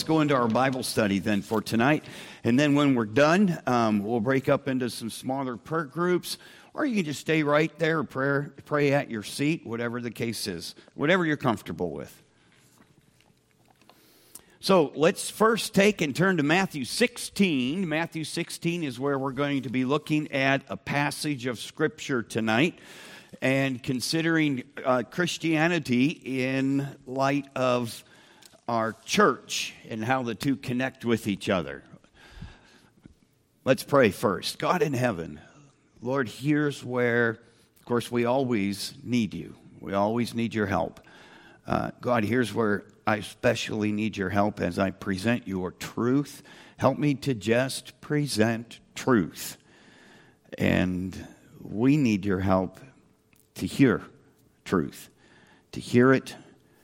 Go into our Bible study then for tonight, and then when we're done, we'll break up into some smaller prayer groups, or you can just stay right there, pray at your seat, whatever the case is, whatever you're comfortable with. So let's first take and turn to Matthew 16. Matthew 16 is where we're going to be looking at a passage of Scripture tonight and considering Christianity in light of our church and how the two connect with each other. Let's pray first. God in heaven, Lord, here's where, of course, we always need you. We always need your help. God, here's where I especially need your help as I present your truth. Help me to just present truth. And we need your help to hear truth, to hear it,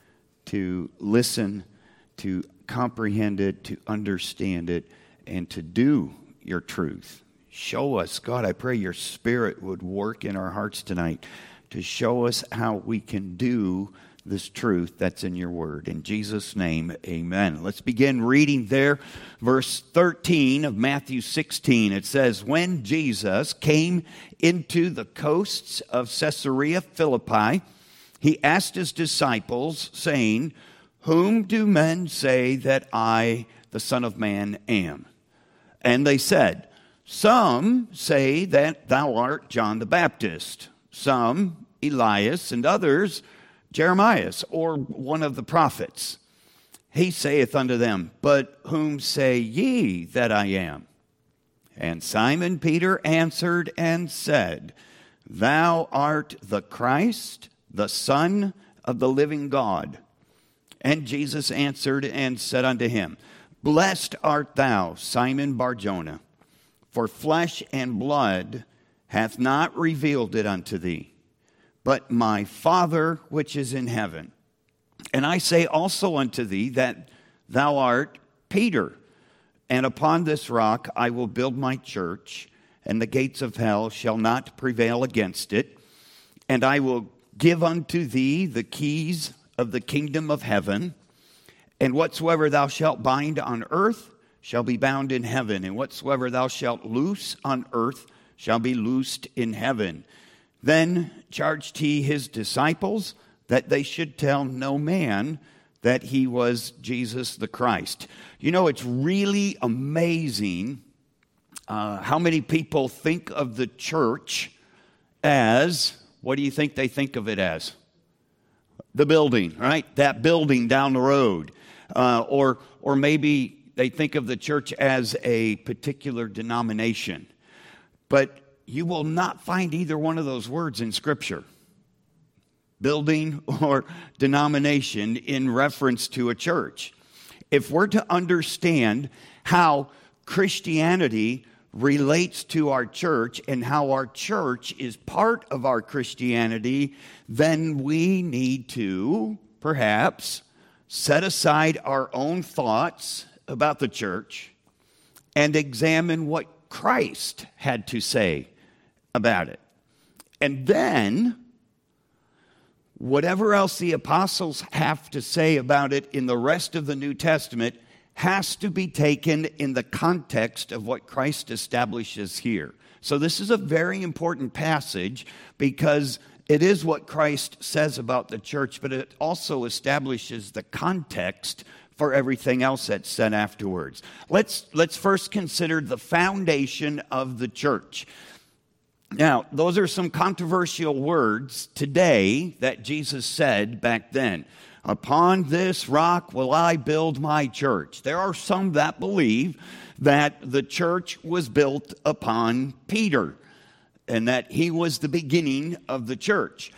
to listen, to comprehend it, to understand it, and to do your truth. Show us, God, I pray your Spirit would work in our hearts tonight to show us how we can do this truth that's in your word. In Jesus' name, amen. Let's begin reading there, verse 13 of Matthew 16. It says, "When Jesus came into the coasts of Caesarea Philippi, he asked his disciples, saying, 'Whom do men say that I, the Son of Man, am?' And they said, 'Some say that thou art John the Baptist, some Elias, and others Jeremiah, or one of the prophets.' He saith unto them, 'But whom say ye that I am?' And Simon Peter answered and said, 'Thou art the Christ, the Son of the living God.' And Jesus answered and said unto him, 'Blessed art thou, Simon Bar-Jonah, for flesh and blood hath not revealed it unto thee, but my Father which is in heaven. And I say also unto thee that thou art Peter, and upon this rock I will build my church, and the gates of hell shall not prevail against it. And I will give unto thee the keys of the kingdom of heaven, and whatsoever thou shalt bind on earth shall be bound in heaven, and whatsoever thou shalt loose on earth shall be loosed in heaven.' Then charged he his disciples that they should tell no man that he was Jesus the Christ." You know, it's really amazing how many people think of the church as, what do you think they think of it as? The building, right? That building down the road. Or maybe they think of the church as a particular denomination. But you will not find either one of those words in Scripture, building or denomination, in reference to a church. If we're to understand how Christianity relates to our church and how our church is part of our Christianity, then we need to perhaps set aside our own thoughts about the church and examine what Christ had to say about it. And then, whatever else the apostles have to say about it in the rest of the New Testament has to be taken in the context of what Christ establishes here. So this is a very important passage because it is what Christ says about the church, but it also establishes the context for everything else that's said afterwards. Let's first consider the foundation of the church. Now, those are some controversial words today that Jesus said back then. "Upon this rock will I build my church." There are some that believe that the church was built upon Peter and that he was the beginning of the church.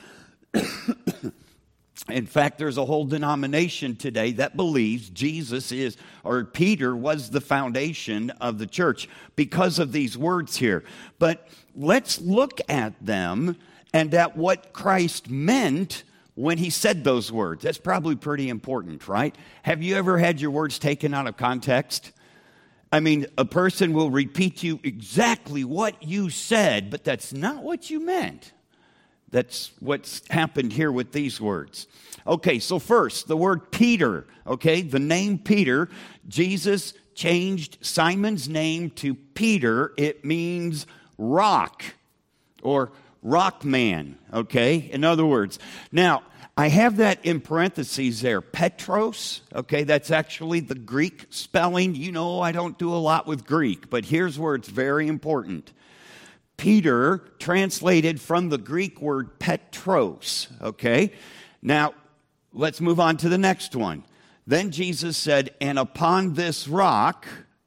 In fact, there's a whole denomination today that believes Peter was the foundation of the church because of these words here. But let's look at them and at what Christ meant when he said those words. That's probably pretty important, right? Have you ever had your words taken out of context? I mean, a person will repeat to you exactly what you said, but that's not what you meant. That's what's happened here with these words. Okay, so first, the word Peter, okay, the name Peter. Jesus changed Simon's name to Peter. It means rock or rock man, okay, in other words. Now, I have that in parentheses there, Petros, okay, that's actually the Greek spelling. You know, I don't do a lot with Greek, but here's where it's very important. Peter, translated from the Greek word Petros, okay? Now, let's move on to the next one. Then Jesus said, and upon this rock,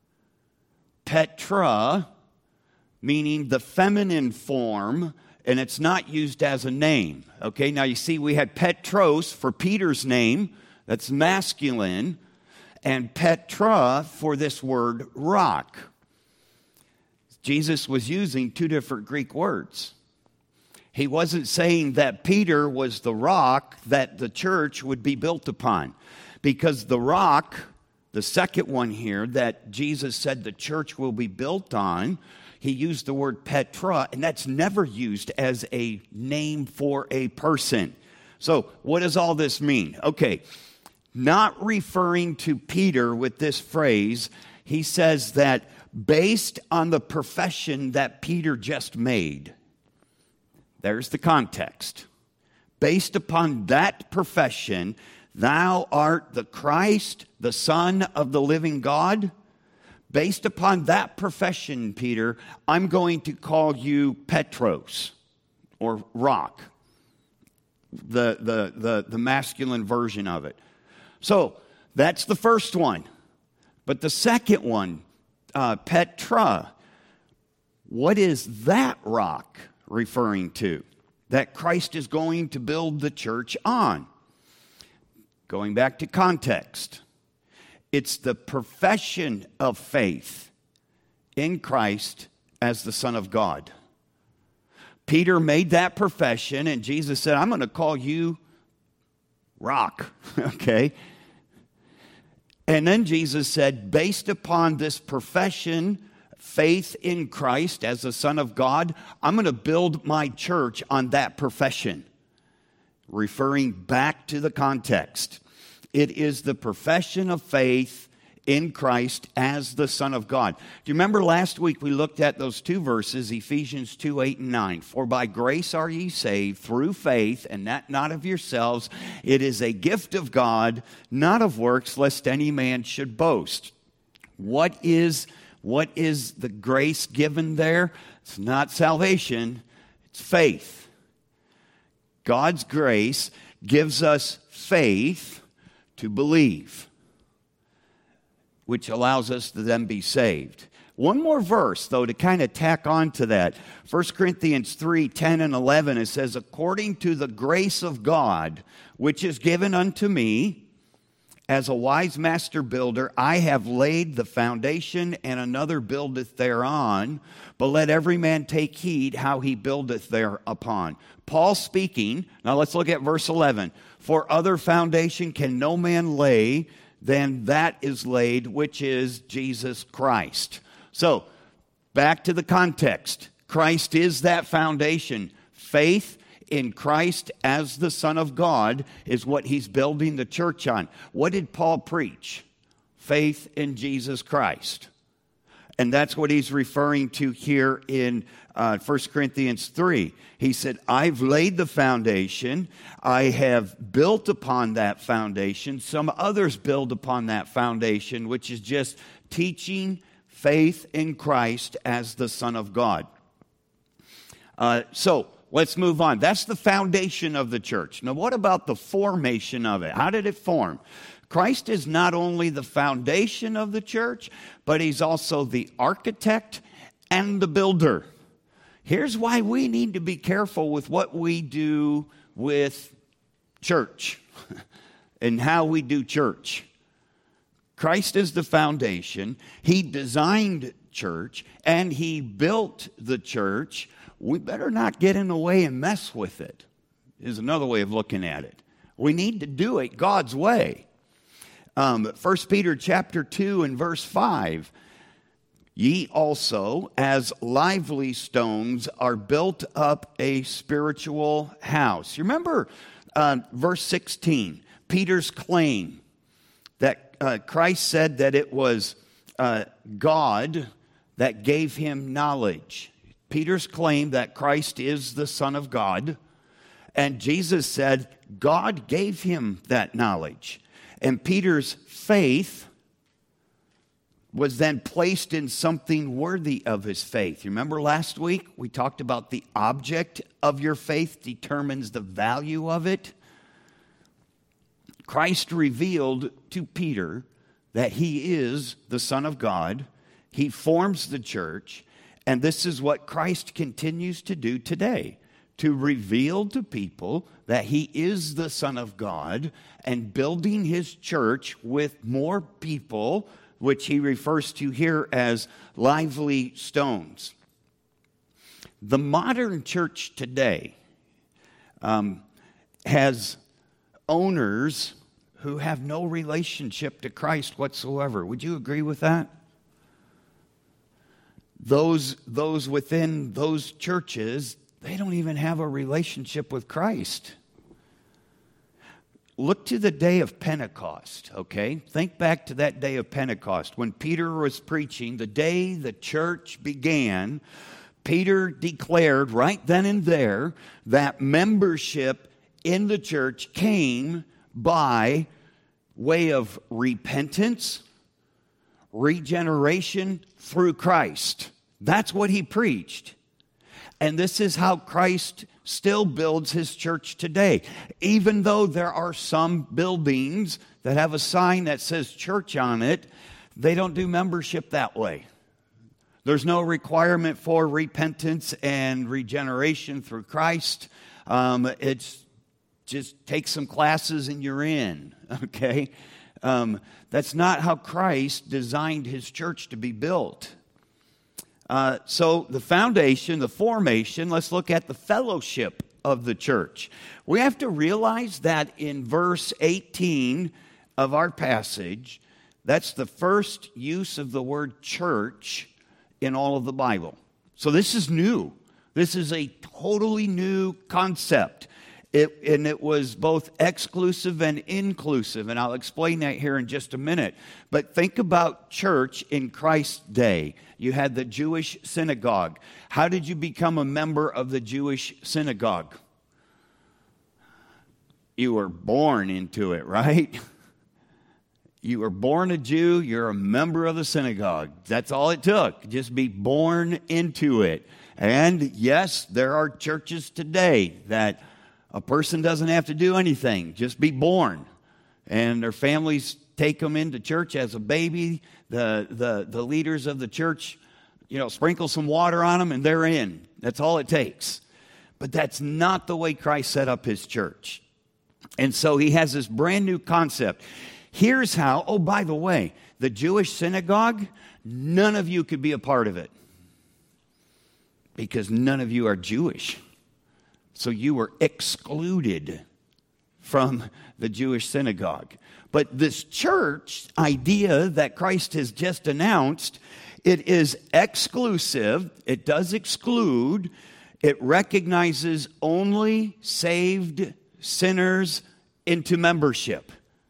Petra, meaning the feminine form, and it's not used as a name, okay? Now, you see, we had Petros for Peter's name, that's masculine, and Petra for this word rock. Jesus was using two different Greek words. He wasn't saying that Peter was the rock that the church would be built upon. Because the rock, the second one here, that Jesus said the church will be built on, he used the word Petra, and that's never used as a name for a person. So what does all this mean? Okay, not referring to Peter with this phrase, he says that based on the profession that Peter just made. There's the context. Based upon that profession, thou art the Christ, the Son of the living God. Based upon that profession, Peter, I'm going to call you Petros, or rock, the masculine version of it. So that's the first one. But the second one, Petra, what is that rock referring to that Christ is going to build the church on? Going back to context, it's the profession of faith in Christ as the Son of God. Peter made that profession, and Jesus said, I'm going to call you rock, okay? And then Jesus said, based upon this profession, faith in Christ as the Son of God, I'm going to build my church on that profession. Referring back to the context. It is the profession of faith in Christ as the Son of God. Do you remember last week we looked at those two verses, Ephesians 2, 8 and 9. For by grace are ye saved through faith, and that not of yourselves. It is a gift of God, not of works, lest any man should boast. What is the grace given there? It's not salvation, it's faith. God's grace gives us faith to believe, which allows us to then be saved. One more verse, though, to kind of tack on to that. 1 Corinthians 3, 10 and 11, it says, according to the grace of God, which is given unto me, as a wise master builder, I have laid the foundation, and another buildeth thereon. But let every man take heed how he buildeth thereupon. Paul speaking, now let's look at verse 11. For other foundation can no man lay than that is laid, which is Jesus Christ. So, back to the context. Christ is that foundation. Faith in Christ as the Son of God is what he's building the church on. What did Paul preach? Faith in Jesus Christ. And that's what he's referring to here in 1 Corinthians 3. He said, I've laid the foundation. I have built upon that foundation. Some others build upon that foundation, which is just teaching faith in Christ as the Son of God. So let's move on. That's the foundation of the church. Now, what about the formation of it? How did it form? Christ is not only the foundation of the church, but he's also the architect and the builder. Here's why we need to be careful with what we do with church and how we do church. Christ is the foundation. He designed church and he built the church. We better not get in the way and mess with it, is another way of looking at it. We need to do it God's way. 1 Peter chapter 2 and verse 5, Ye also, as lively stones, are built up a spiritual house. You remember verse 16, Peter's claim that Christ said that it was God that gave him knowledge. Peter's claim that Christ is the Son of God, and Jesus said God gave him that knowledge. And Peter's faith was then placed in something worthy of his faith. You remember last week we talked about the object of your faith determines the value of it. Christ revealed to Peter that he is the Son of God. He forms the church, and this is what Christ continues to do today, to reveal to people that he is the Son of God and building his church with more people, which he refers to here as lively stones. The modern church today has owners who have no relationship to Christ whatsoever. Would you agree with that? Those within those churches, they don't even have a relationship with Christ. Look to the day of Pentecost, okay? Think back to that day of Pentecost. When Peter was preaching, the day the church began, Peter declared right then and there that membership in the church came by way of repentance, regeneration through Christ. That's what he preached. And this is how Christ still builds his church today. Even though there are some buildings that have a sign that says church on it, they don't do membership that way. There's no requirement for repentance and regeneration through Christ. It's just take some classes and you're in, okay? That's not how Christ designed his church to be built. So the foundation, the formation, let's look at the fellowship of the church. We have to realize that in verse 18 of our passage, that's the first use of the word church in all of the Bible. So this is new. This is a totally new concept. It was both exclusive and inclusive, and I'll explain that here in just a minute. But think about church in Christ's day. You had the Jewish synagogue. How did you become a member of the Jewish synagogue? You were born into it, right? You were born a Jew, you're a member of the synagogue. That's all it took, just be born into it. And yes, there are churches today that a person doesn't have to do anything, just be born. And their families take them into church as a baby. The leaders of the church, sprinkle some water on them and they're in. That's all it takes. But that's not the way Christ set up his church. And so he has this brand new concept. Here's how, oh, by the way, the Jewish synagogue, none of you could be a part of it because none of you are Jewish. So you were excluded from the Jewish synagogue. But this church idea that Christ has just announced, it is exclusive. It does exclude. It recognizes only saved sinners into membership.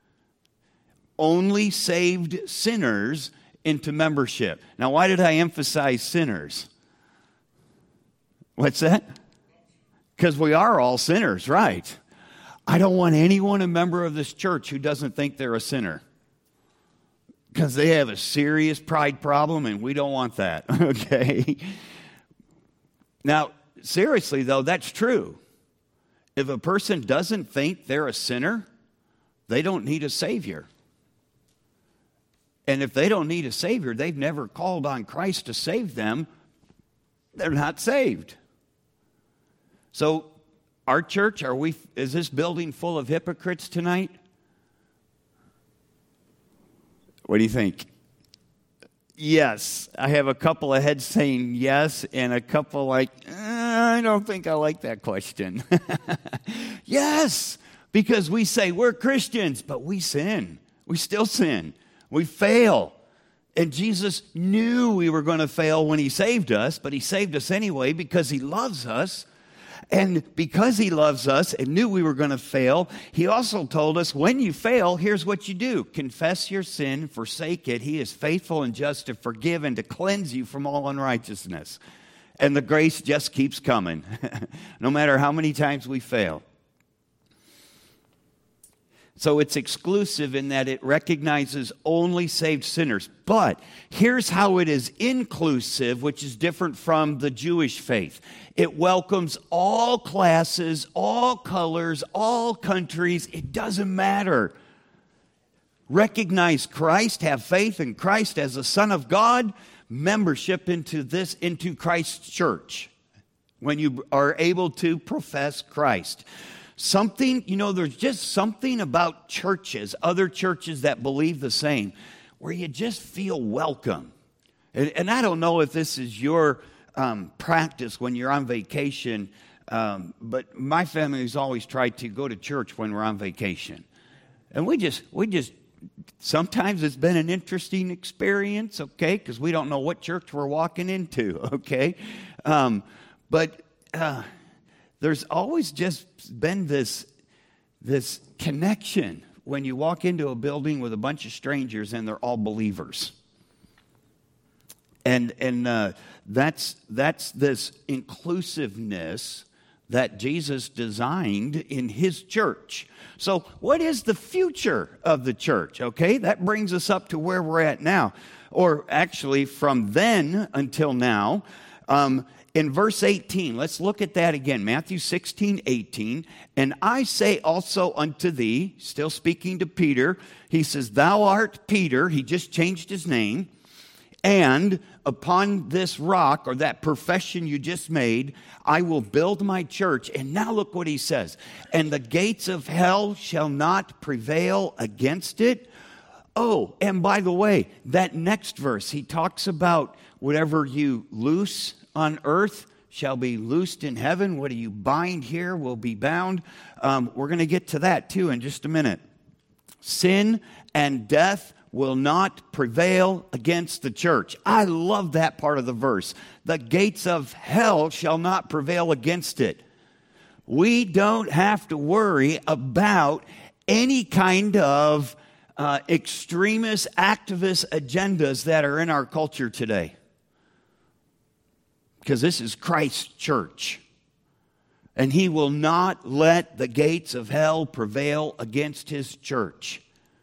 Only saved sinners into membership. Now, why did I emphasize sinners? What's that? Because we are all sinners, right? I don't want anyone a member of this church who doesn't think they're a sinner. Because they have a serious pride problem and we don't want that, okay? Now, seriously though, that's true. If a person doesn't think they're a sinner, they don't need a Savior. And if they don't need a Savior, they've never called on Christ to save them, they're not saved. So, our church, is this building full of hypocrites tonight? What do you think? Yes. I have a couple of heads saying yes, and a couple like, I don't think I like that question. Yes, because we say we're Christians, but we sin. We still sin. We fail. And Jesus knew we were going to fail when he saved us, but he saved us anyway because he loves us. And because he loves us and knew we were going to fail, he also told us, when you fail, here's what you do. Confess your sin, forsake it. He is faithful and just to forgive and to cleanse you from all unrighteousness. And the grace just keeps coming, no matter how many times we fail. So it's exclusive in that it recognizes only saved sinners. But here's how it is inclusive, which is different from the Jewish faith. It welcomes all classes, all colors, all countries. It doesn't matter. Recognize Christ, have faith in Christ as the Son of God, membership into Christ's church when you are able to profess Christ. There's just something about churches, other churches that believe the same, where you just feel welcome. And I don't know if this is your practice when you're on vacation, but my family has always tried to go to church when we're on vacation. And we just sometimes it's been an interesting experience, okay, because we don't know what church we're walking into, okay? But there's always just been this connection when you walk into a building with a bunch of strangers and they're all believers. And that's this inclusiveness that Jesus designed in his church. So what is the future of the church? Okay, that brings us up to where we're at now. Or actually from then until now. In verse 18, let's look at that again. Matthew 16:18. And I say also unto thee, still speaking to Peter, he says, thou art Peter. He just changed his name. And upon this rock, or that profession you just made, I will build my church. And now look what he says. And the gates of hell shall not prevail against it. Oh, and by the way, that next verse, he talks about whatever you loose on earth shall be loosed in heaven. What do you bind here will be bound. We're going to get to that too in just a minute. Sin and death will not prevail against the church. I love that part of the verse. The gates of hell shall not prevail against it. We don't have to worry about any kind of extremist, activist agendas that are in our culture today. Because this is Christ's church. And he will not let the gates of hell prevail against his church.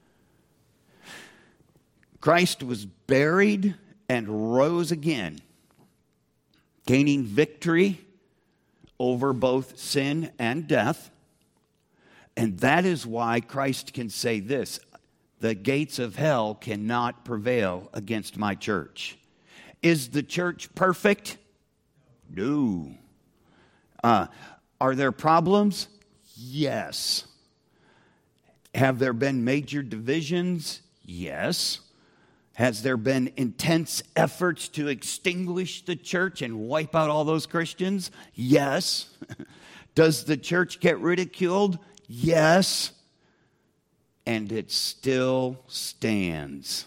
Christ was buried and rose again, gaining victory over both sin and death. And that is why Christ can say this: the gates of hell cannot prevail against my church. Is the church perfect? No. Are there problems? Yes. Have there been major divisions? Yes. Has there been intense efforts to extinguish the church and wipe out all those Christians? Yes. Does the church get ridiculed? Yes. And it still stands.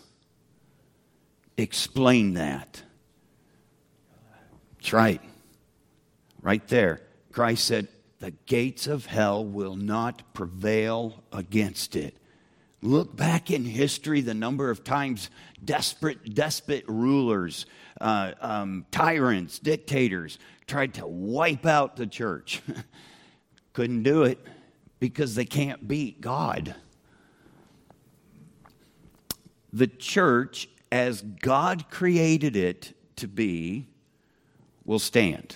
Explain that. That's right. Right there. Christ said, the gates of hell will not prevail against it. Look back in history, the number of times despot rulers, tyrants, dictators tried to wipe out the church. Couldn't do it because they can't beat God. The church, as God created it to be, will stand.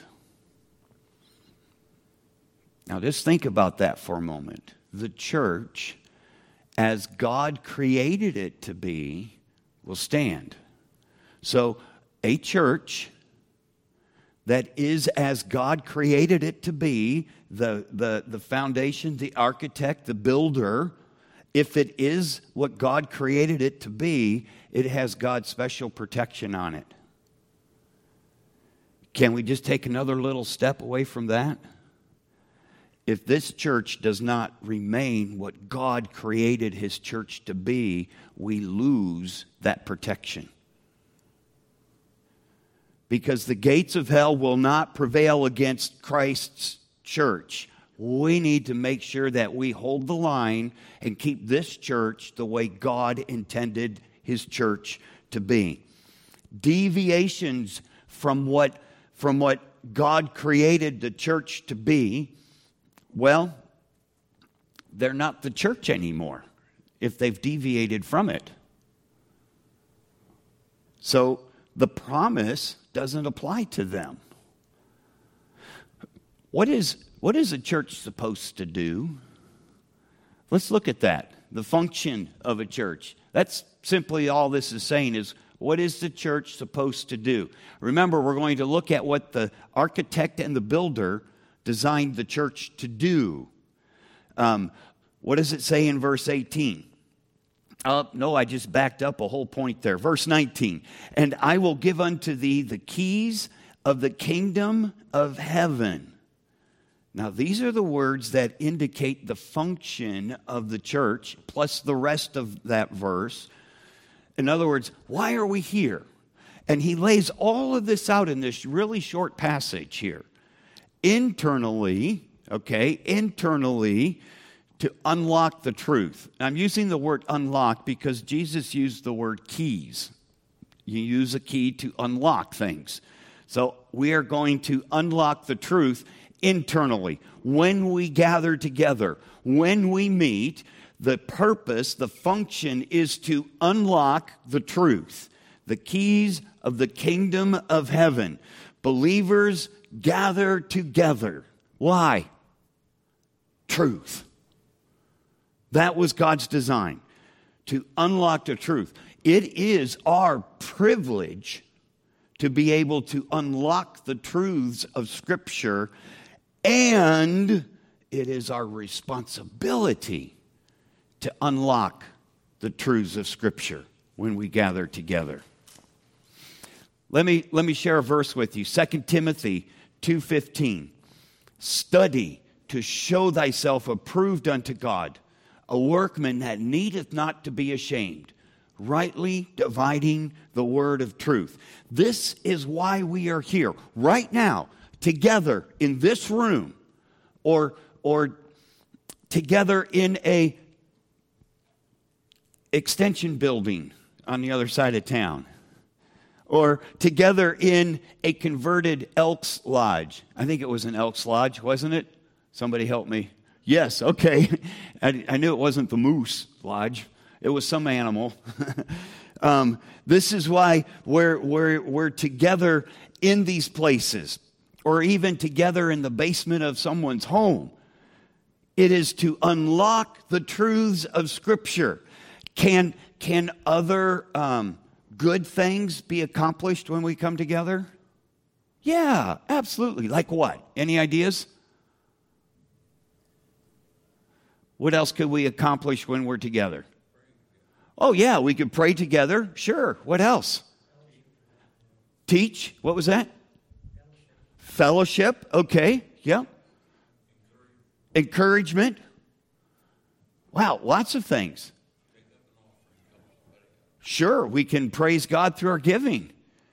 Now just think about that for a moment. The church, as God created it to be, will stand. So a church that is as God created it to be, the foundation, the architect, the builder, if it is what God created it to be, it has God's special protection on it. Can we just take another little step away from that? If this church does not remain what God created his church to be, we lose that protection. because the gates of hell will not prevail against Christ's church. We need to make sure that we hold the line and keep this church the way God intended his church to be. Deviations from what God created the church to be, well, they're not the church anymore if they've deviated from it. So the promise doesn't apply to them. What is a church supposed to do? Let's look at that. The function of a church. That's simply all this is saying is, what is the church supposed to do? Remember, we're going to look at what the architect and the builder designed the church to do. What does it say in verse 18? No, I just backed up a whole point there. Verse 19. And I will give unto thee the keys of the kingdom of heaven. Now, these are the words that indicate the function of the church, plus the rest of that verse. In other words, why are we here? And he lays all of this out in this really short passage here. Internally, to unlock the truth. I'm using the word unlock because Jesus used the word keys. You use a key to unlock things. So we are going to unlock the truth internally. When we gather together, when we meet, the purpose, the function is to unlock the truth. The keys of the kingdom of heaven. Believers gather together. Why? Truth. That was God's design, to unlock the truth. It is our privilege to be able to unlock the truths of Scripture, and it is our responsibility to unlock the truths of Scripture when we gather together. Let me share a verse with you. 2 Timothy 2:15. Study to show thyself approved unto God, a workman that needeth not to be ashamed, rightly dividing the word of truth. This is why we are here right now, together in this room, or together in a extension building on the other side of town, or together in a converted Elks Lodge. I think it was an Elks Lodge, wasn't it? Somebody help me. Yes, okay. I knew it wasn't the Moose Lodge. It was some animal. This is why we're together in these places, or even together in the basement of someone's home. It is to unlock the truths of Scripture. Can other good things be accomplished when we come together? Yeah, absolutely. Like what? Any ideas? What else could we accomplish when we're together? Oh, yeah, we could pray together. Sure. What else? Teach. What was that? Fellowship. Okay. Yeah. Encouragement. Wow, lots of things. Sure, we can praise God through our giving.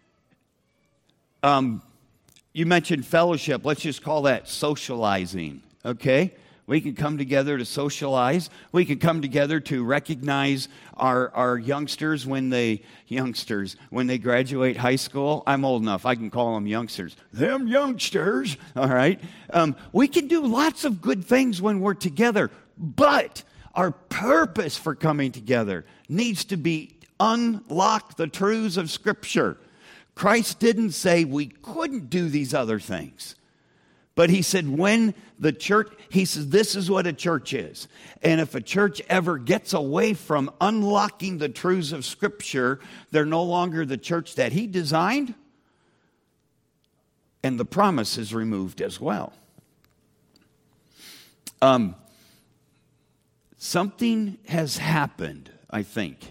You mentioned fellowship. Let's just call that socializing. Okay? We can come together to socialize. We can come together to recognize our youngsters when they graduate high school. I'm old enough. I can call them youngsters. Them youngsters. All right. We can do lots of good things when we're together, but our purpose for coming together needs to be unlock the truths of Scripture. Christ didn't say we couldn't do these other things. But he said when the church, he says this is what a church is. And if a church ever gets away from unlocking the truths of Scripture, they're no longer the church that he designed. And the promise is removed as well. Something has happened, I think.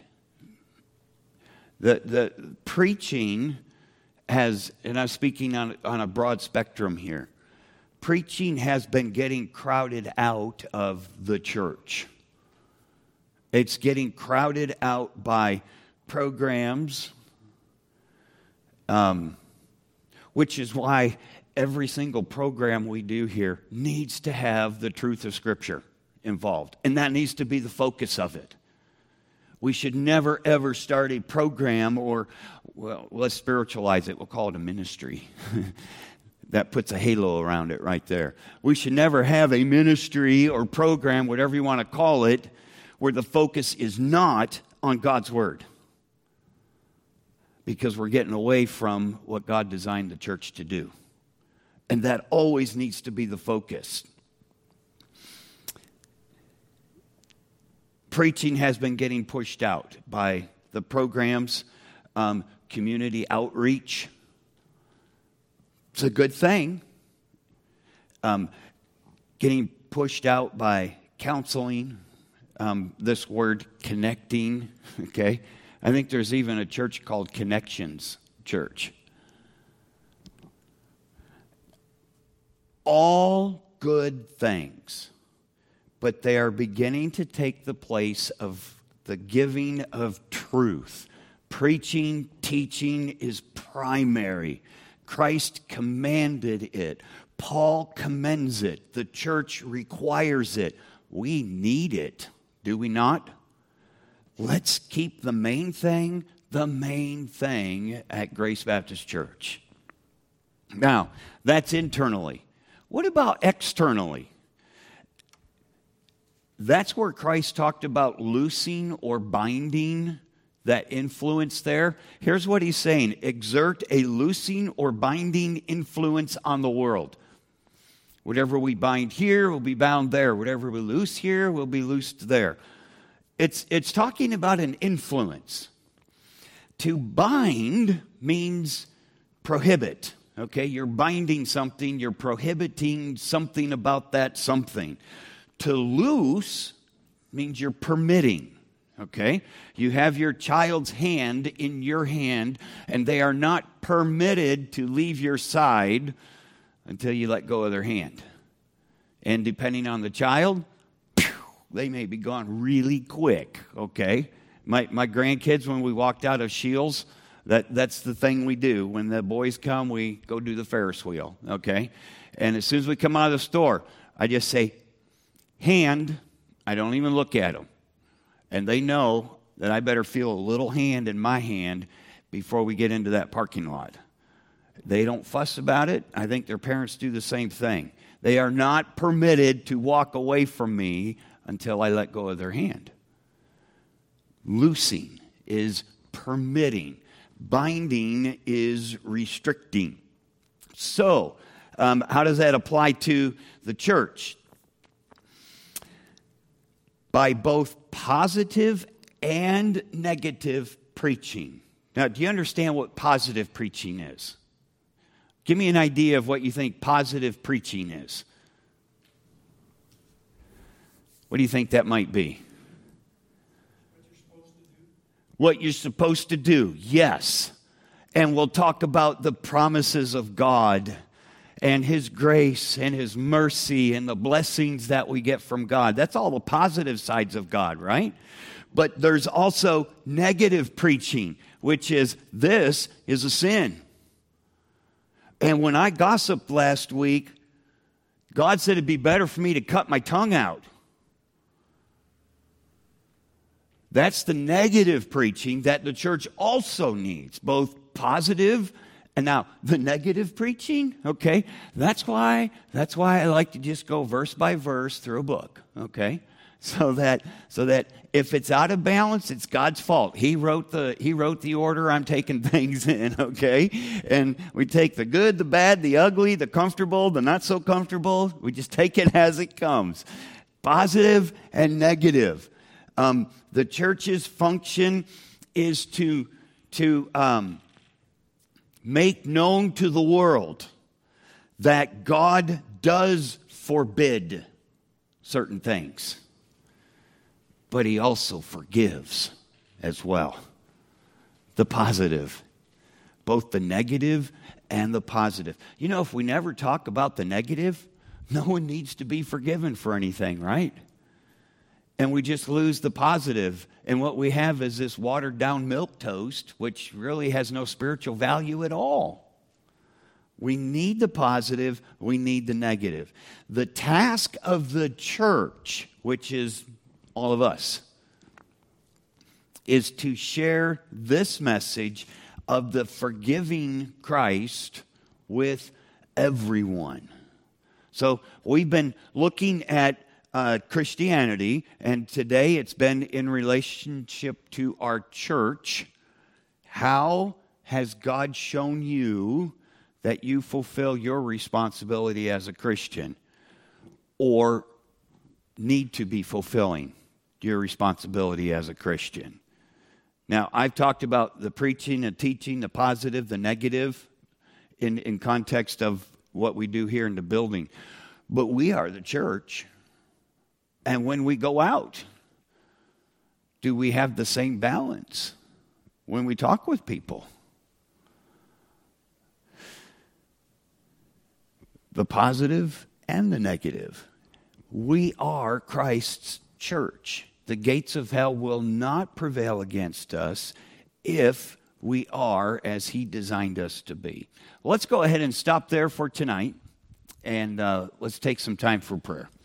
The preaching has, and I'm speaking on a broad spectrum here, preaching has been getting crowded out of the church. It's getting crowded out by programs, which is why every single program we do here needs to have the truth of Scripture involved. And that needs to be the focus of it. We should never, ever start a program or, well, let's spiritualize it. We'll call it a ministry. That puts a halo around it right there. We should never have a ministry or program, whatever you want to call it, where the focus is not on God's Word. Because we're getting away from what God designed the church to do. And that always needs to be the focus. Preaching has been getting pushed out by the programs, community outreach. It's a good thing. Getting pushed out by counseling, this word connecting, okay? I think there's even a church called Connections Church. All good things, but they are beginning to take the place of the giving of truth. Preaching, teaching is primary. Christ commanded it. Paul commends it. The church requires it. We need it, do we not? Let's keep the main thing at Grace Baptist Church. Now, that's internally. What about externally? That's where Christ talked about loosing or binding, that influence there. Here's what he's saying. Exert a loosing or binding influence on the world. Whatever we bind here will be bound there. Whatever we loose here will be loosed there. It's talking about an influence. To bind means prohibit. Okay, you're binding something, you're prohibiting something about that something. To loose means you're permitting. Okay? You have your child's hand in your hand, and they are not permitted to leave your side until you let go of their hand. And depending on the child, they may be gone really quick. Okay? My grandkids, when we walked out of Shields, that's the thing we do. When the boys come, we go do the Ferris wheel. Okay? And as soon as we come out of the store, I just say, hand. I don't even look at them. And they know that I better feel a little hand in my hand before we get into that parking lot. They don't fuss about it. I think their parents do the same thing. They are not permitted to walk away from me until I let go of their hand. Loosing is permitting. Binding is restricting. So, how does that apply to the church? By both positive and negative preaching. Now, do you understand what positive preaching is? Give me an idea of what you think positive preaching is. What do you think that might be? What you're supposed to do, yes. And we'll talk about the promises of God and His grace and His mercy and the blessings that we get from God. That's all the positive sides of God, right? But there's also negative preaching, which is, this is a sin. And when I gossiped last week, God said it'd be better for me to cut my tongue out. That's the negative preaching that the church also needs, both positive and now the negative preaching. Okay, that's why I like to just go verse by verse through a book. Okay, so that if it's out of balance, it's God's fault. He wrote the order I'm taking things in. Okay, and we take the good, the bad, the ugly, the comfortable, the not so comfortable. We just take it as it comes, positive and negative. The church's function is to make known to the world that God does forbid certain things, but He also forgives as well. The positive, both the negative and the positive. You know, if we never talk about the negative, no one needs to be forgiven for anything, right? And we just lose the positive. And what we have is this watered down milquetoast, which really has no spiritual value at all. We need the positive, we need the negative. The task of the church, which is all of us, is to share this message of the forgiving Christ with everyone. So we've been looking at Christianity, and today it's been in relationship to our church. How has God shown you that you fulfill your responsibility as a Christian, or need to be fulfilling your responsibility as a Christian? Now, I've talked about the preaching and teaching, the positive, the negative, in context of what we do here in the building. But we are the church. And when we go out, do we have the same balance when we talk with people? The positive and the negative. We are Christ's church. The gates of hell will not prevail against us if we are as He designed us to be. Let's go ahead and stop there for tonight, and let's take some time for prayer.